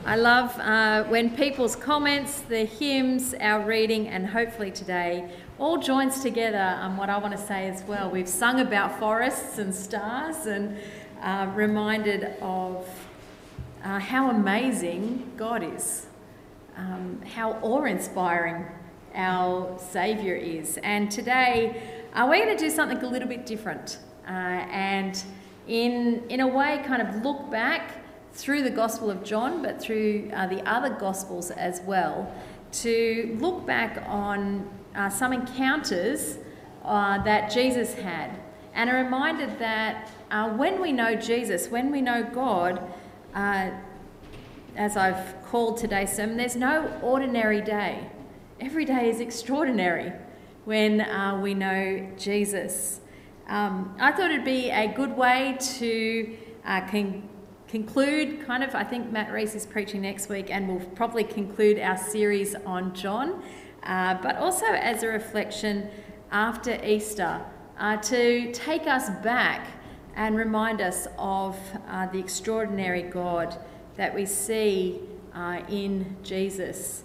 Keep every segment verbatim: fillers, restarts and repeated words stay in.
I love uh, when people's comments, the hymns, our reading, and hopefully today all joins together on what I want to say as well. We've sung about forests and stars and uh, reminded of uh, how amazing God is, um, how awe-inspiring our Saviour is. And today uh, we're going to do something a little bit different uh, and in, in a way kind of look back through the Gospel of John, but through uh, the other Gospels as well, to look back on uh, some encounters uh, that Jesus had. And a reminder that uh, when we know Jesus, when we know God, uh, as I've called today's sermon, there's no ordinary day. Every day is extraordinary when uh, we know Jesus. Um, I thought it'd be a good way to uh, con- conclude, kind of, I think Matt Reese is preaching next week and we'll probably conclude our series on John, uh, but also as a reflection after Easter, uh, to take us back and remind us of uh, the extraordinary God that we see uh, in Jesus.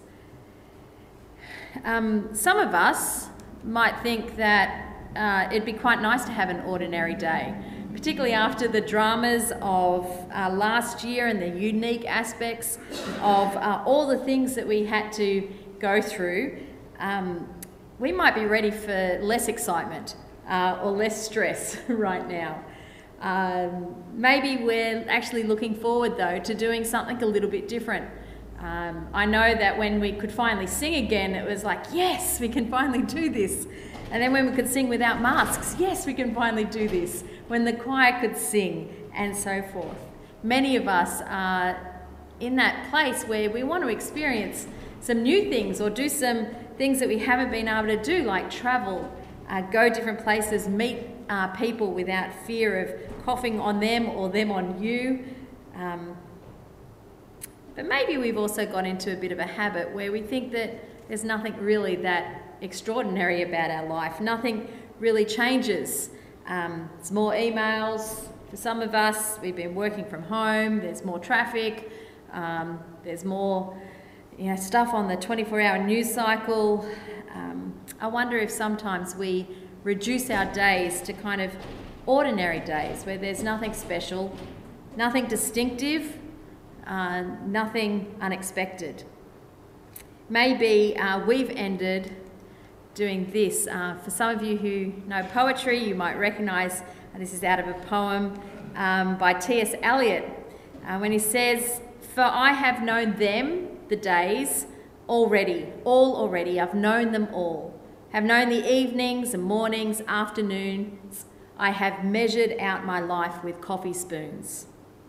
Um, some of us might think that uh, it'd be quite nice to have an ordinary day, particularly after the dramas of uh, last year and the unique aspects of uh, all the things that we had to go through. Um, we might be ready for less excitement uh, or less stress right now. Um, maybe we're actually looking forward, though, to doing something a little bit different. Um, I know that when we could finally sing again, it was like, yes, we can finally do this. And then when we could sing without masks, yes, we can finally do this. When the choir could sing, and so forth. Many of us are in that place where we want to experience some new things or do some things that we haven't been able to do, like travel, uh, go different places, meet uh, people without fear of coughing on them or them on you. Um, but maybe we've also got into a bit of a habit where we think that there's nothing really that extraordinary about our life. Nothing really changes. Um, there's more emails for some of us. We've been working from home. There's more traffic. Um, there's more, you know, stuff on the twenty-four hour news cycle. Um, I wonder if sometimes we reduce our days to kind of ordinary days where there's nothing special, nothing distinctive, uh, nothing unexpected. Maybe uh, we've ended doing this. Uh, for some of you who know poetry, you might recognise uh, this is out of a poem um, by T S Eliot, uh, when he says, "For I have known them, the days, already, all already, I've known them all, have known the evenings and mornings, afternoons, I have measured out my life with coffee spoons."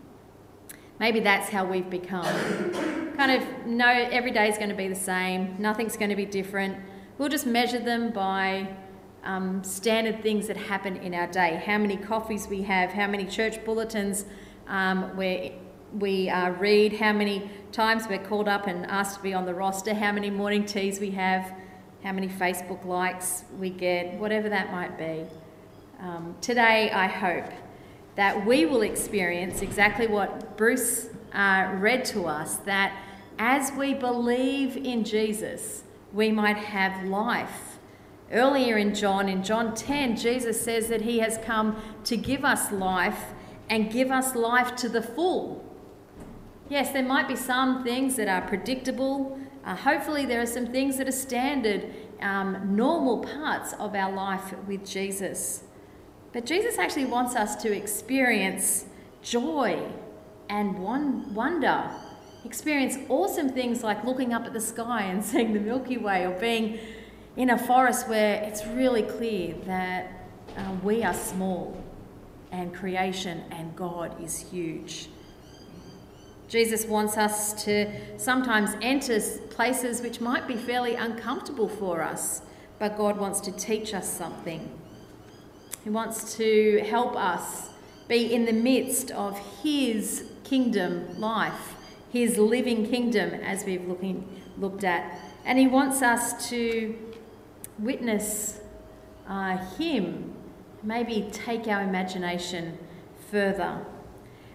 Maybe that's how we've become. Kind of know every day is going to be the same, nothing's going to be different. We'll just measure them by um, standard things that happen in our day. How many coffees we have, how many church bulletins um, we, we uh, read, how many times we're called up and asked to be on the roster, how many morning teas we have, how many Facebook likes we get, whatever that might be. Um, today, I hope that we will experience exactly what Bruce uh, read to us, that as we believe in Jesus, we might have life. Earlier in John, in John ten, Jesus says that he has come to give us life and give us life to the full. Yes, there might be some things that are predictable. Uh, hopefully there are some things that are standard, um, normal parts of our life with Jesus. But Jesus actually wants us to experience joy and wonder. Experience awesome things like looking up at the sky and seeing the Milky Way, or being in a forest where it's really clear that uh, we are small and creation and God is huge. Jesus wants us to sometimes enter places which might be fairly uncomfortable for us, but God wants to teach us something. He wants to help us be in the midst of his kingdom life, his living kingdom, as we've looking, looked at. And he wants us to witness uh, him, maybe take our imagination further.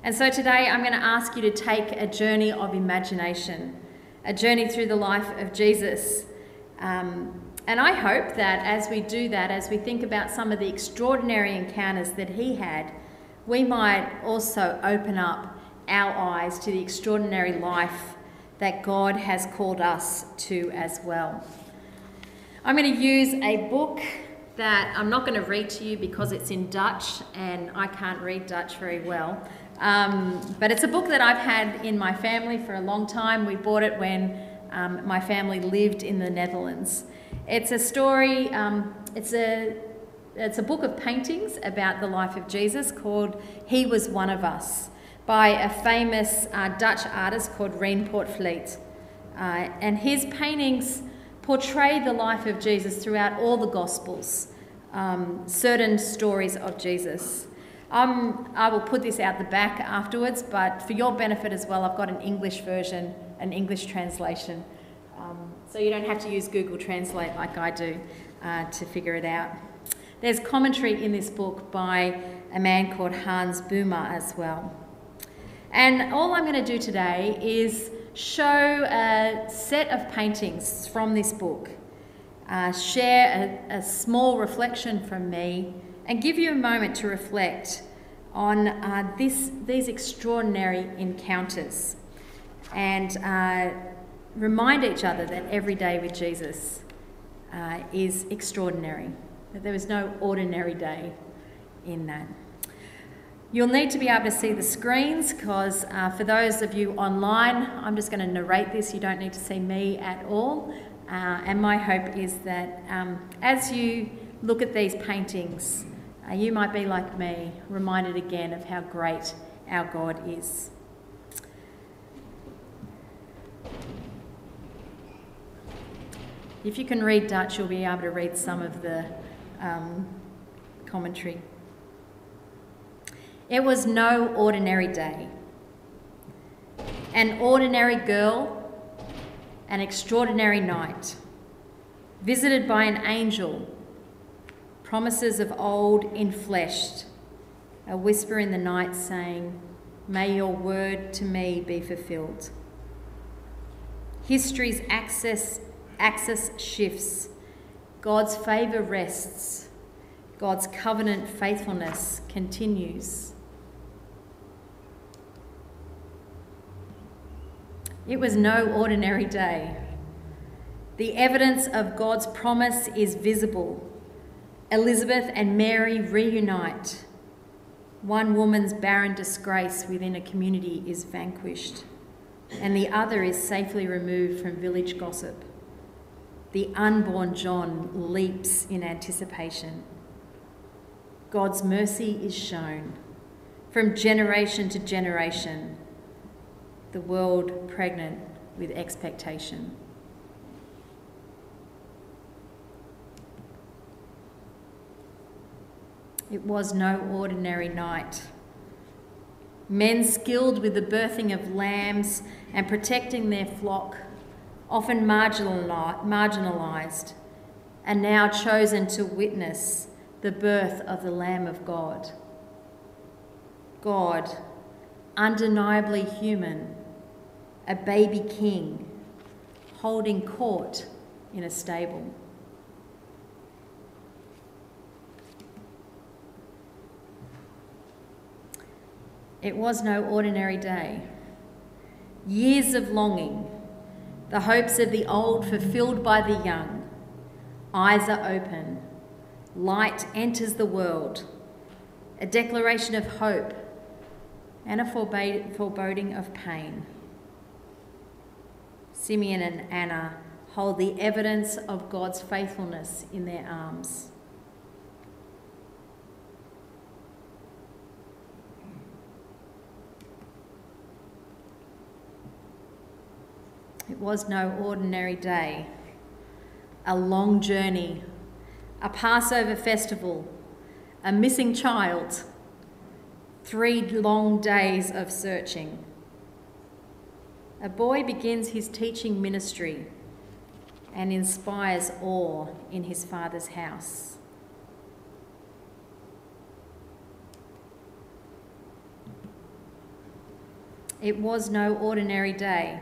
And so today I'm going to ask you to take a journey of imagination, a journey through the life of Jesus. Um, and I hope that as we do that, as we think about some of the extraordinary encounters that he had, we might also open up our eyes to the extraordinary life that God has called us to as well. I'm going to use a book that I'm not going to read to you because it's in Dutch and I can't read Dutch very well. Um, but it's a book that I've had in my family for a long time. We bought it when um, my family lived in the Netherlands. It's a story, um, it's a it's a book of paintings about the life of Jesus called He Was One of Us by a famous uh, Dutch artist called Rien Poortvliet. Uh, and his paintings portray the life of Jesus throughout all the Gospels, um, certain stories of Jesus. Um, I will put this out the back afterwards, but for your benefit as well, I've got an English version, an English translation. Um, so you don't have to use Google Translate like I do uh, to figure it out. There's commentary in this book by a man called Hans Boomer as well. And all I'm going to do today is show a set of paintings from this book, uh, share a, a small reflection from me, and give you a moment to reflect on uh, this, these extraordinary encounters and uh, remind each other that every day with Jesus uh, is extraordinary, that there is no ordinary day in that. You'll need to be able to see the screens because uh, for those of you online, I'm just going to narrate this. You don't need to see me at all. Uh, and my hope is that um, as you look at these paintings, uh, you might be like me, reminded again of how great our God is. If you can read Dutch, you'll be able to read some of the um, commentary. It was no ordinary day. An ordinary girl, an extraordinary night, visited by an angel, promises of old enfleshed, a whisper in the night saying, "May your word to me be fulfilled." History's axis, axis shifts, God's favour rests, God's covenant faithfulness continues. It was no ordinary day. The evidence of God's promise is visible. Elizabeth and Mary reunite. One woman's barren disgrace within a community is vanquished, and the other is safely removed from village gossip. The unborn John leaps in anticipation. God's mercy is shown from generation to generation, the world pregnant with expectation. It was no ordinary night. Men skilled with the birthing of lambs and protecting their flock, often marginalised, are now chosen to witness the birth of the Lamb of God. God, undeniably human, a baby king, holding court in a stable. It was no ordinary day. Years of longing, the hopes of the old fulfilled by the young. Eyes are open, light enters the world, a declaration of hope and a foreboding of pain. Simeon and Anna hold the evidence of God's faithfulness in their arms. It was no ordinary day. A long journey, a Passover festival, a missing child, three long days of searching. A boy begins his teaching ministry and inspires awe in his father's house. It was no ordinary day.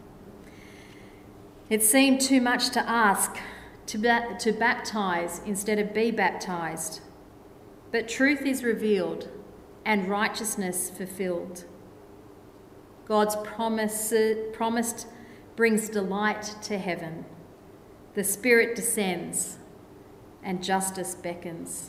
It seemed too much to ask to, ba- to baptize instead of be baptized. But truth is revealed and righteousness fulfilled. God's promise, promised brings delight to heaven. The Spirit descends and justice beckons.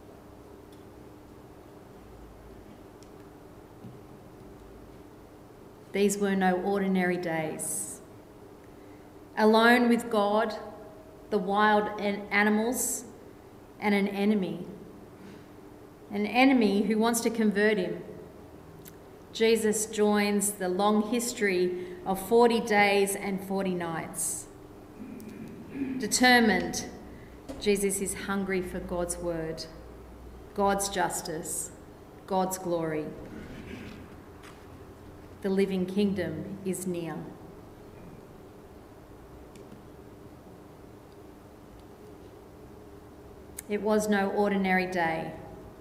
These were no ordinary days. Alone with God, the wild animals, and an enemy. An enemy who wants to convert him. Jesus joins the long history of forty days and forty nights. Determined, Jesus is hungry for God's word, God's justice, God's glory. The living kingdom is near. It was no ordinary day.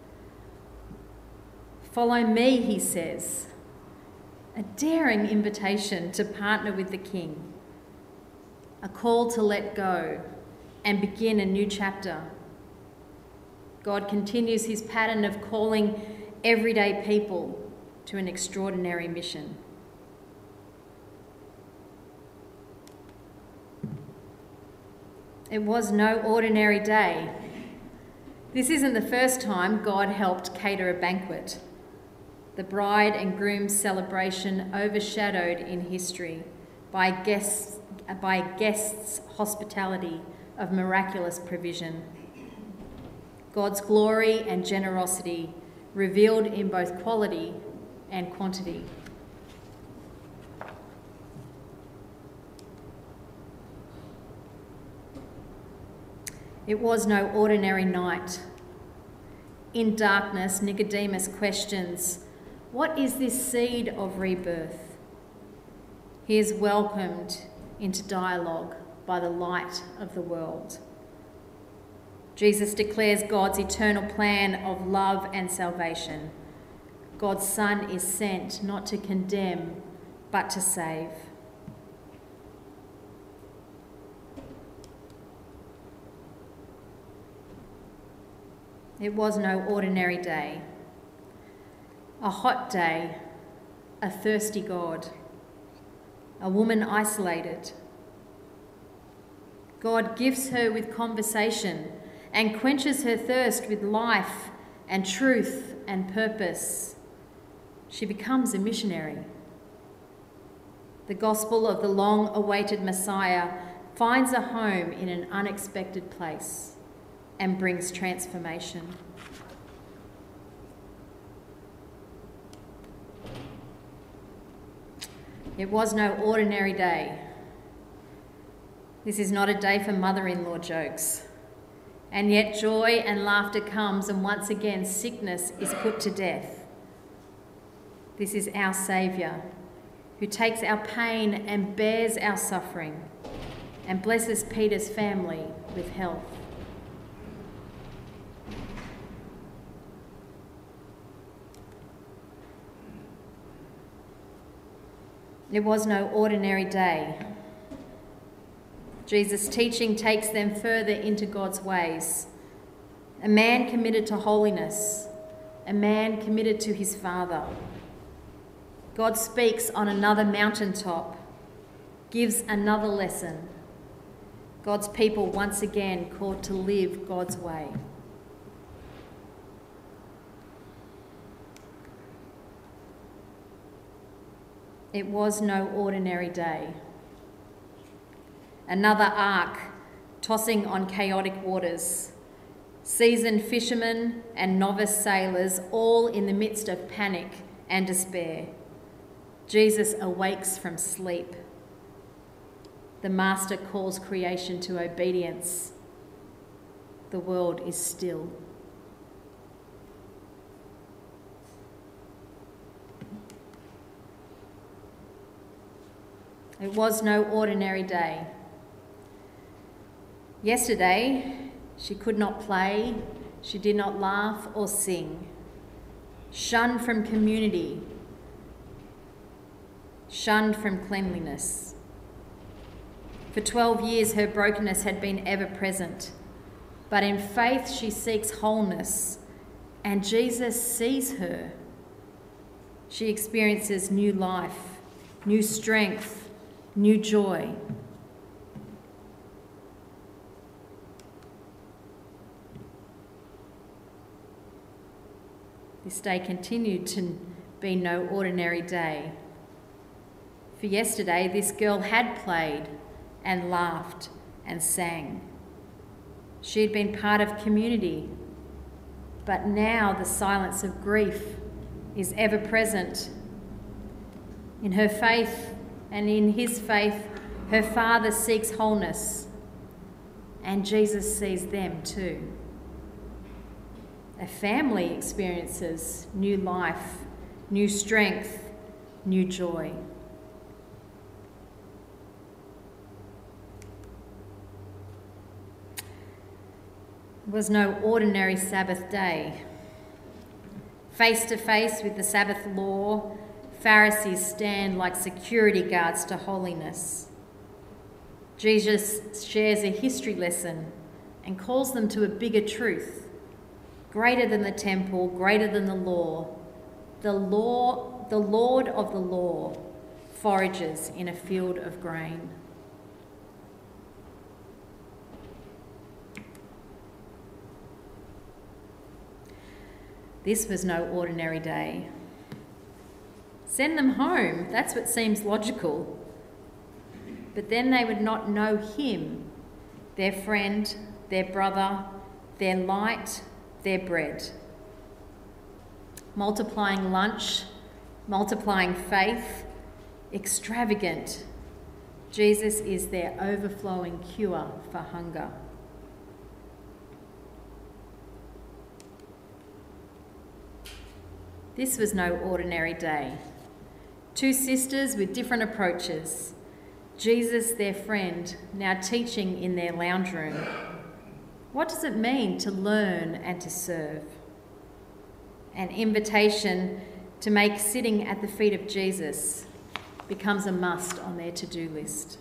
Follow me, he says. A daring invitation to partner with the King. A call to let go and begin a new chapter. God continues his pattern of calling everyday people to an extraordinary mission. It was no ordinary day. This isn't the first time God helped cater a banquet. The bride and groom's celebration overshadowed in history by guests, by guests' hospitality of miraculous provision. God's glory and generosity revealed in both quality and quantity. It was no ordinary night. In darkness, Nicodemus questions, what is this seed of rebirth? He is welcomed into dialogue by the light of the world. Jesus declares God's eternal plan of love and salvation. God's Son is sent not to condemn, but to save. It was no ordinary day. A hot day, a thirsty God, a woman isolated. God gifts her with conversation and quenches her thirst with life and truth and purpose. She becomes a missionary. The gospel of the long-awaited Messiah finds a home in an unexpected place and brings transformation. It was no ordinary day. This is not a day for mother-in-law jokes. And yet joy and laughter comes, and once again sickness is put to death. This is our Saviour, who takes our pain and bears our suffering, and blesses Peter's family with health. It was no ordinary day. Jesus' teaching takes them further into God's ways. A man committed to holiness, a man committed to his Father. God speaks on another mountaintop, gives another lesson. God's people once again called to live God's way. It was no ordinary day. Another ark tossing on chaotic waters. Seasoned fishermen and novice sailors all in the midst of panic and despair. Jesus awakes from sleep. The Master calls creation to obedience. The world is still. It was no ordinary day. Yesterday, she could not play, she did not laugh or sing. Shunned from community, shunned from cleanliness. For twelve years her brokenness had been ever present, but in faith she seeks wholeness, and Jesus sees her. She experiences new life, new strength, new joy. This day continued to be no ordinary day. For yesterday, this girl had played and laughed and sang. She had been part of community, but now the silence of grief is ever present. In her faith and in his faith, her father seeks wholeness, and Jesus sees them too. A family experiences new life, new strength, new joy. It was no ordinary Sabbath day. Face to face with the Sabbath law, Pharisees stand like security guards to holiness. Jesus shares a history lesson and calls them to a bigger truth, greater than the temple, greater than the law. The law, the Lord of the law forages in a field of grain. This was no ordinary day. Send them home, that's what seems logical. But then they would not know him, their friend, their brother, their light, their bread. Multiplying lunch, multiplying faith, extravagant. Jesus is their overflowing cure for hunger. This was no ordinary day. Two sisters with different approaches. Jesus, their friend, now teaching in their lounge room. What does it mean to learn and to serve? An invitation to make sitting at the feet of Jesus becomes a must on their to-do list.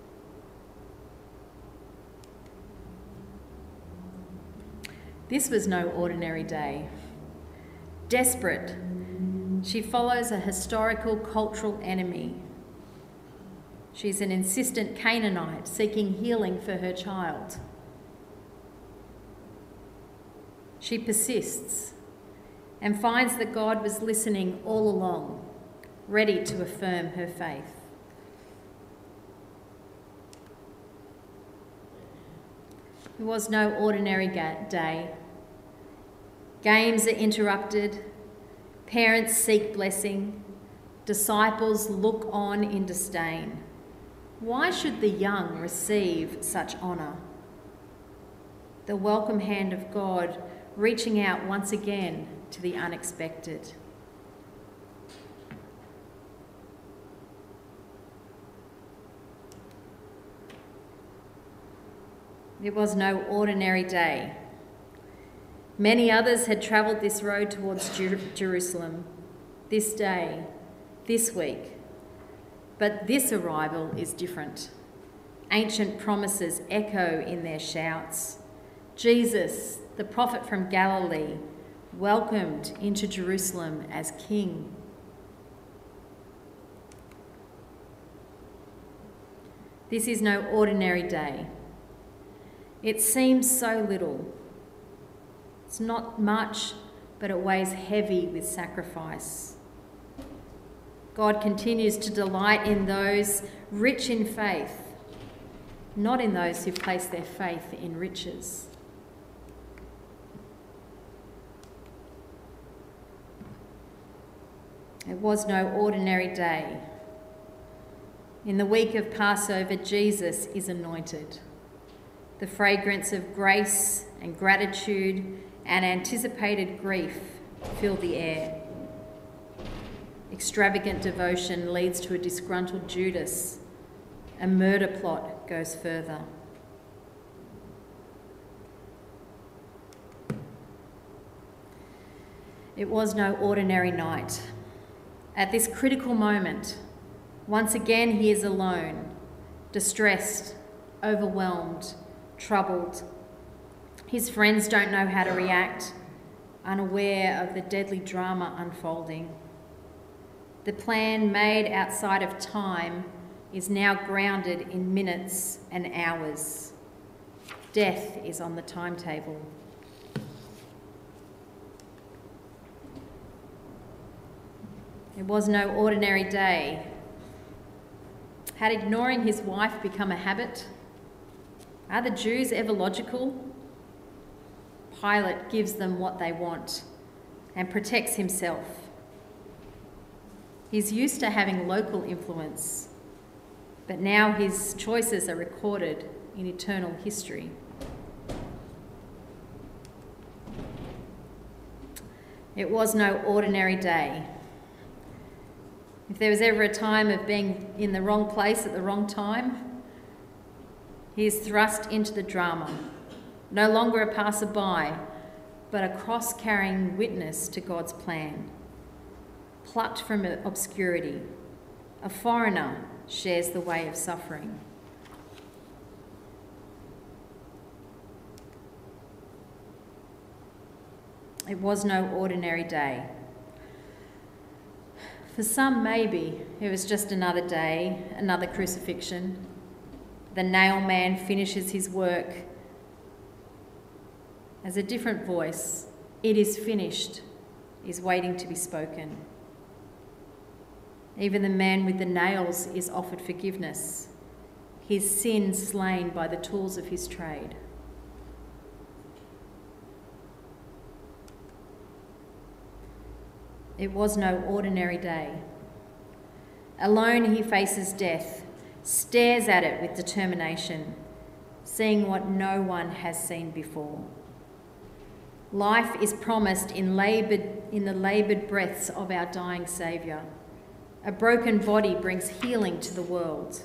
This was no ordinary day. Desperate, she follows a historical cultural enemy. She's an insistent Canaanite seeking healing for her child. She persists and finds that God was listening all along, ready to affirm her faith. It was no ordinary day. Games are interrupted, parents seek blessing, disciples look on in disdain. Why should the young receive such honour? The welcome hand of God reaching out once again to the unexpected. It was no ordinary day. Many others had travelled this road towards Jer- Jerusalem, this day, this week. But this arrival is different. Ancient promises echo in their shouts. Jesus, the prophet from Galilee, welcomed into Jerusalem as king. This is no ordinary day. It seems so little. It's not much, but it weighs heavy with sacrifice. God continues to delight in those rich in faith, not in those who place their faith in riches. It was no ordinary day. In the week of Passover, Jesus is anointed. The fragrance of grace and gratitude and anticipated grief fill the air. Extravagant devotion leads to a disgruntled Judas. A murder plot goes further. It was no ordinary night. At this critical moment, Once again, he is alone, distressed, overwhelmed, troubled. His friends don't know how to react, unaware of the deadly drama unfolding. The plan made outside of time is now grounded in minutes and hours. Death is on the timetable. It was no ordinary day. Had ignoring his wife become a habit? Are the Jews ever logical? Pilate gives them what they want and protects himself. He's used to having local influence, but now his choices are recorded in eternal history. It was no ordinary day. If there was ever a time of being in the wrong place at the wrong time, he is thrust into the drama, no longer a passerby, but a cross-carrying witness to God's plan. Plucked from obscurity, a foreigner shares the way of suffering. It was no ordinary day. For some, maybe it was just another day, another crucifixion. The nail man finishes his work. As a different voice, "It is finished," is waiting to be spoken. Even the man with the nails is offered forgiveness, his sin slain by the tools of his trade. It was no ordinary day. Alone he faces death, stares at it with determination, seeing what no one has seen before. Life is promised in, laboured, in the laboured breaths of our dying Saviour. A broken body brings healing to the world.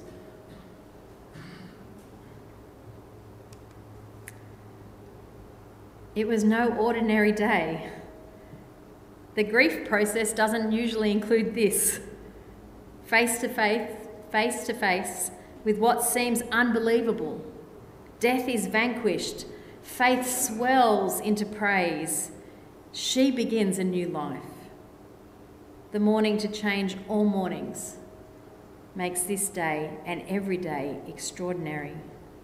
It was no ordinary day. The grief process doesn't usually include this. Face to face, face to face with what seems unbelievable. Death is vanquished. Faith swells into praise. She begins a new life. The morning to change all mornings makes this day and every day extraordinary.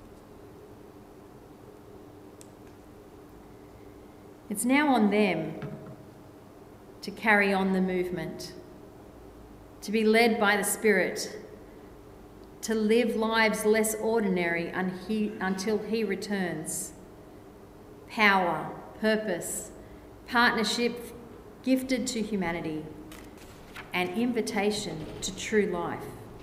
It's now on them to carry on the movement, to be led by the Spirit, to live lives less ordinary until he returns. Power, purpose, partnership gifted to humanity, an invitation to true life.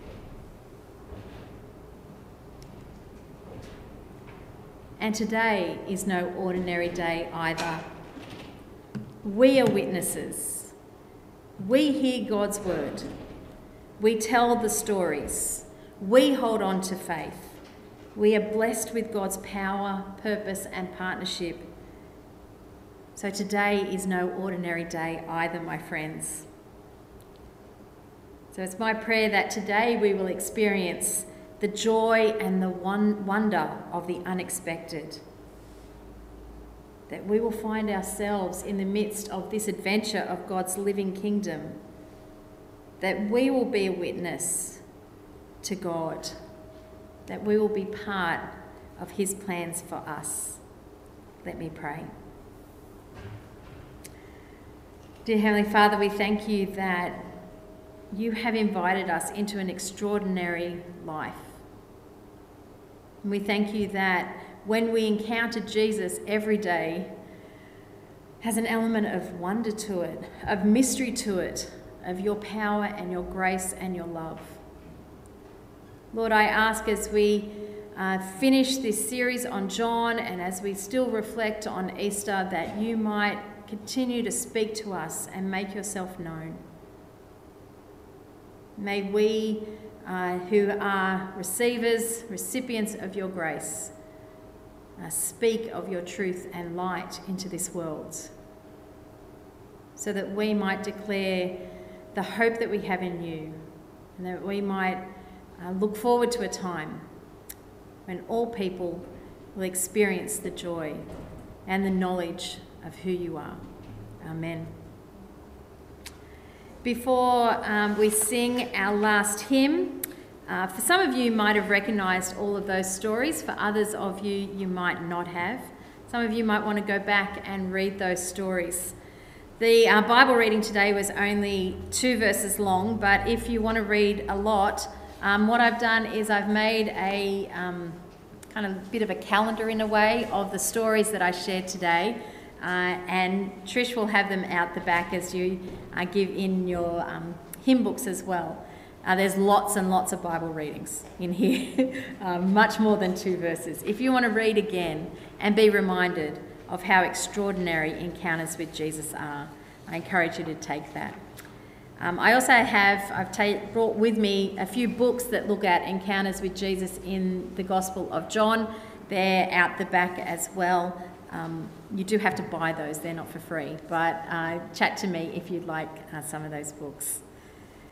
And today is no ordinary day either. We are witnesses. We hear God's word. We tell the stories. We hold on to faith. We are blessed with God's power, purpose, and partnership. So today is no ordinary day either, my friends. So it's my prayer that today we will experience the joy and the wonder of the unexpected. That we will find ourselves in the midst of this adventure of God's living kingdom. That we will be a witness to God. That we will be part of his plans for us. Let me pray. Dear Heavenly Father, we thank you that you have invited us into an extraordinary life. And we thank you that when we encounter Jesus every day, has an element of wonder to it, of mystery to it, of your power and your grace and your love. Lord, I ask as we uh, finish this series on John and as we still reflect on Easter, that you might continue to speak to us and make yourself known. May we, uh, who are receivers, recipients of your grace, uh, speak of your truth and light into this world, so that we might declare the hope that we have in you, and that we might uh, look forward to a time when all people will experience the joy and the knowledge of who you are. Amen. Before um, we sing our last hymn, uh, for some of you might have recognised all of those stories. For others of you, you might not have. Some of you might want to go back and read those stories. The uh, Bible reading today was only two verses long, but if you want to read a lot, um, what I've done is I've made a um, kind of bit of a calendar in a way of the stories that I shared today. Uh, and Trish will have them out the back as you uh, give in your um, hymn books as well. Uh, there's lots and lots of Bible readings in here, uh, much more than two verses. If you want to read again and be reminded of how extraordinary encounters with Jesus are, I encourage you to take that. Um, I also have, I've ta- brought with me a few books that look at encounters with Jesus in the Gospel of John. They're out the back as well. Um, you do have to buy those, they're not for free, but uh, chat to me if you'd like uh, some of those books.